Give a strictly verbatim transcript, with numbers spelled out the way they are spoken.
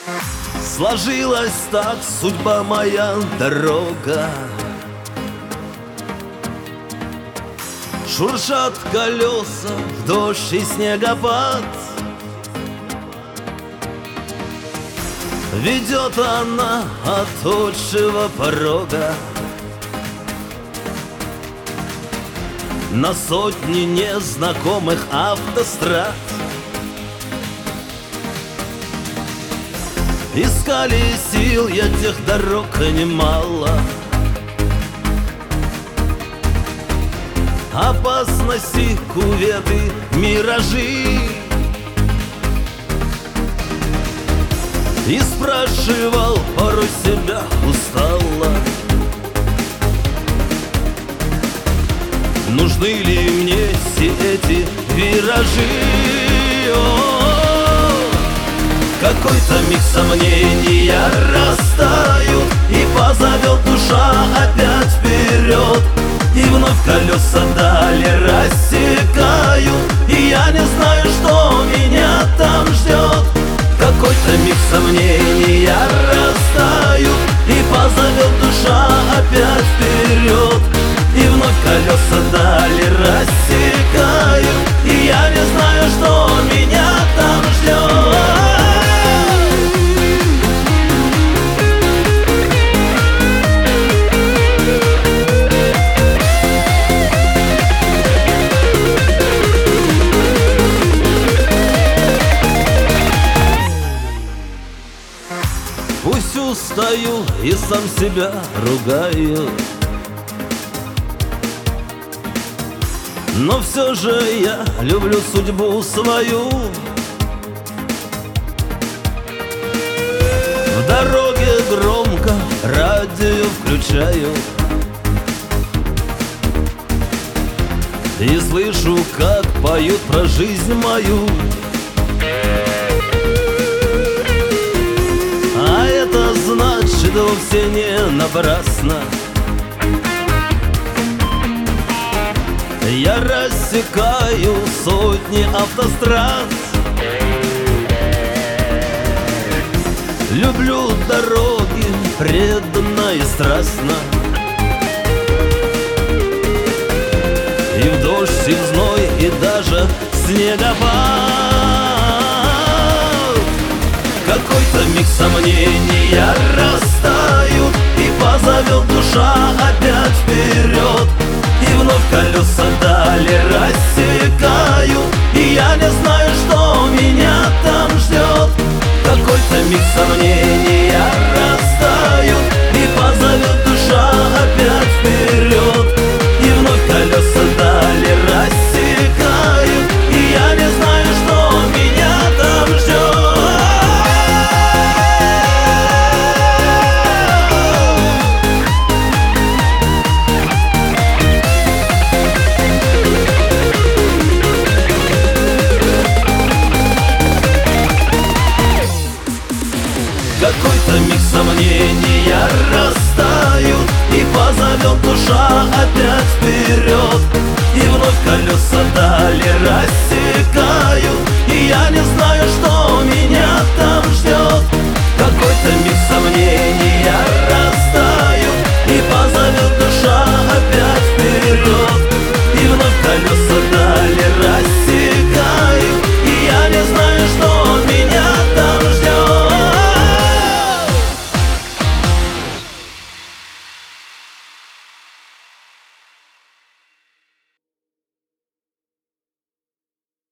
Сложилась так судьба моя, дорога. Шуршат колеса в дождь и снегопад. Ведет она от отчего порога на сотни незнакомых автострад. Искали сил я тех дорог немало. Опасности, куветы, миражи. И спрашивал порой себя устало: нужны ли мне все эти виражи? О, какой-то миг сомнения растают, и позовет душа опять вперед. И вновь колеса дали рассекают, и я не знаю, что меня там ждет. Какой-то миг сомнения растают, и позовет душа опять вперед. И вновь колеса дали рассекают, и я не знаю, что меня там ждет. Пусть устаю и сам себя ругаю, но все же я люблю судьбу свою. В дороге громко радио включаю и слышу, как поют про жизнь мою. А это значит вовсе не напрасно я рассекаю сотни автострад. Люблю дороги преданно и страстно, и в дождь, и в зной, и даже в снегопад. Какой-то миг сомнения растают, и позовет душа опять вперед. И вновь колеса дали рассекают, и я не знаю, что меня там ждет. Какой-то миг сомнения растают, и позовет душа опять вперед. И вновь колеса дали рассекают, и я не знаю, что меня там ждет. Какой-то миг сомнения растают, и позовет душа опять вперед. И вновь колеса дали рассекают, и я не знаю, что